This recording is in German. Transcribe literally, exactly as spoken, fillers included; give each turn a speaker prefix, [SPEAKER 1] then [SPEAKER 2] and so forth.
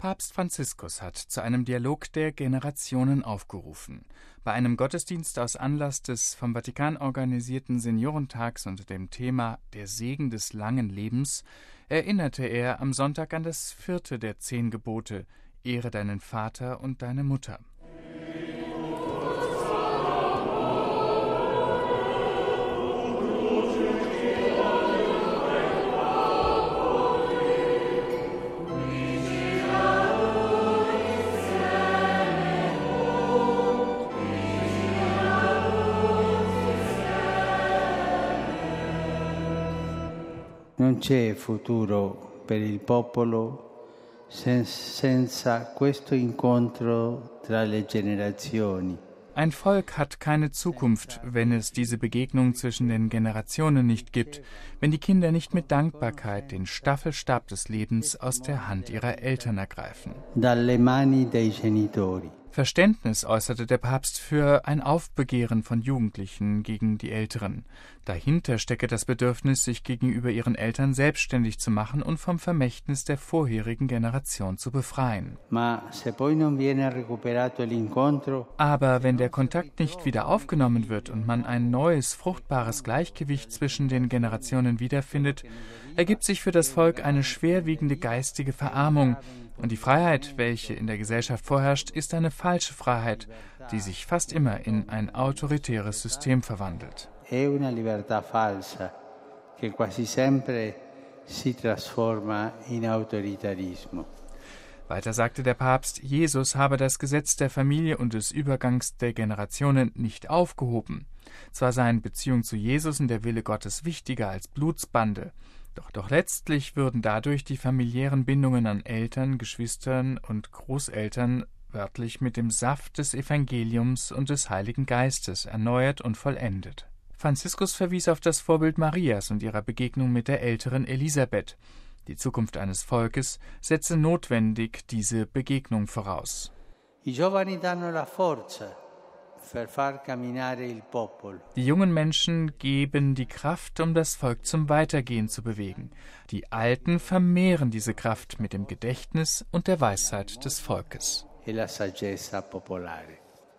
[SPEAKER 1] Papst Franziskus hat zu einem Dialog der Generationen aufgerufen. Bei einem Gottesdienst aus Anlass des vom Vatikan organisierten Seniorentags unter dem Thema »Der Segen des langen Lebens« erinnerte er am Sonntag an das vierte der zehn Gebote: Ehre deinen Vater und deine Mutter.
[SPEAKER 2] Non c'è futuro per il popolo senza questo incontro tra le generazioni.
[SPEAKER 1] Ein Volk hat keine Zukunft, wenn es diese Begegnung zwischen den Generationen nicht gibt, wenn die Kinder nicht mit Dankbarkeit den Staffelstab des Lebens aus der Hand ihrer Eltern ergreifen.
[SPEAKER 2] Dalle mani dei genitori.
[SPEAKER 1] Verständnis äußerte der Papst für ein Aufbegehren von Jugendlichen gegen die Älteren. Dahinter stecke das Bedürfnis, sich gegenüber ihren Eltern selbstständig zu machen und vom Vermächtnis der vorherigen Generation zu befreien.
[SPEAKER 2] Ma se poi non viene recuperato l'incontro,
[SPEAKER 1] Aber wenn der Kontakt nicht wieder aufgenommen wird und man ein neues, fruchtbares Gleichgewicht zwischen den Generationen wiederfindet, ergibt sich für das Volk eine schwerwiegende geistige Verarmung. Und die Freiheit, welche in der Gesellschaft vorherrscht, ist eine falsche Freiheit, die sich fast immer in ein autoritäres System verwandelt.
[SPEAKER 2] È una libertà falsa che quasi sempre si trasforma in autoritarismo.
[SPEAKER 1] Weiter sagte der Papst, Jesus habe das Gesetz der Familie und des Übergangs der Generationen nicht aufgehoben. Zwar seien Beziehung zu Jesus und der Wille Gottes wichtiger als Blutsbande, Doch, doch letztlich würden dadurch die familiären Bindungen an Eltern, Geschwistern und Großeltern wörtlich mit dem Saft des Evangeliums und des Heiligen Geistes erneuert und vollendet. Franziskus verwies auf das Vorbild Marias und ihrer Begegnung mit der älteren Elisabeth. Die Zukunft eines Volkes setze notwendig diese Begegnung voraus.
[SPEAKER 2] I giovani danno la forza.
[SPEAKER 1] Die jungen Menschen geben die Kraft, um das Volk zum Weitergehen zu bewegen. Die Alten vermehren diese Kraft mit dem Gedächtnis und der Weisheit des Volkes.
[SPEAKER 2] E la saggezza popolare.